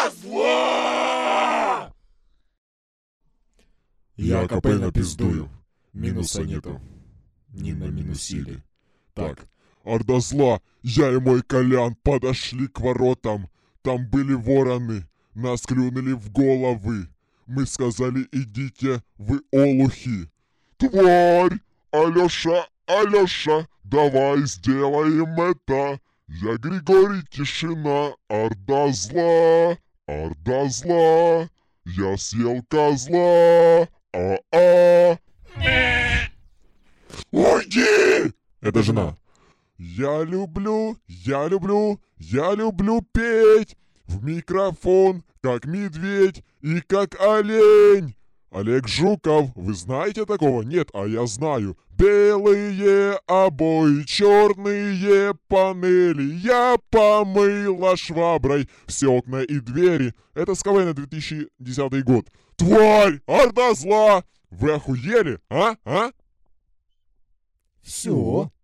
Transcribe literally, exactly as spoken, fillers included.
Орда зла! Я КП пиздую. Минуса нету. Не на минусили. Так. Орда зла, я и мой Колян подошли к воротам. Там были вороны, нас клюнули в головы. Мы сказали, идите, вы олухи. Тварь! Алёша, Алёша, давай сделаем это. Я Григорий Тишина, орда зла, орда зла. Я съел козла, а-а. Уйди! Это жена. Я люблю, я люблю, я люблю петь в микрофон, как медведь и как олень. Олег Жуков, вы знаете такого? Нет, а я знаю. Белые обои, черные панели. Я помыла шваброй все окна и двери. Это с КВН две тысячи десятый год. Тварь! Орда зла! Вы охуели, а? А? Все.